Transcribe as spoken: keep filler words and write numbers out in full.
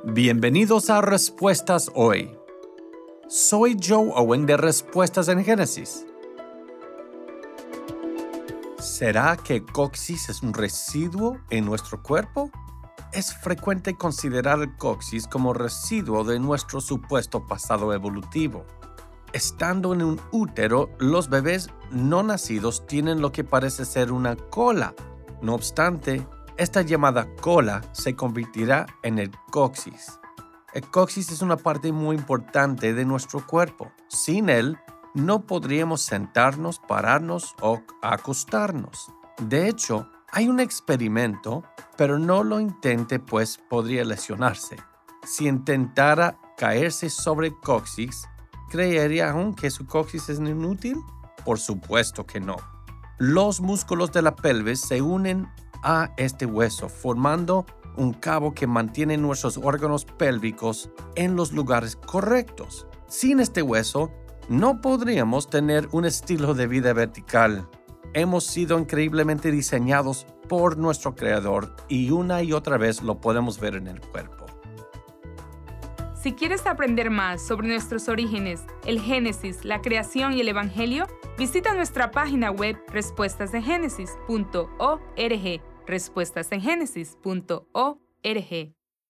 Bienvenidos a Respuestas Hoy. Soy Joe Owen de Respuestas en Génesis. ¿Será que coxis es un residuo en nuestro cuerpo? Es frecuente considerar el coxis como residuo de nuestro supuesto pasado evolutivo. Estando en un útero, los bebés no nacidos tienen lo que parece ser una cola. No obstante, esta llamada cola se convertirá en el coxis. El coxis es una parte muy importante de nuestro cuerpo. Sin él, no podríamos sentarnos, pararnos o acostarnos. De hecho, hay un experimento, pero no lo intente pues podría lesionarse. Si intentara caerse sobre el coxis, ¿creería aún que su coxis es inútil? Por supuesto que no. Los músculos de la pelvis se unen a este hueso, formando un cabo que mantiene nuestros órganos pélvicos en los lugares correctos. Sin este hueso, no podríamos tener un estilo de vida vertical. Hemos sido increíblemente diseñados por nuestro Creador y una y otra vez lo podemos ver en el cuerpo. Si quieres aprender más sobre nuestros orígenes, el Génesis, la creación y el Evangelio, visita nuestra página web respuestas en génesis punto org, respuestas en génesis punto org.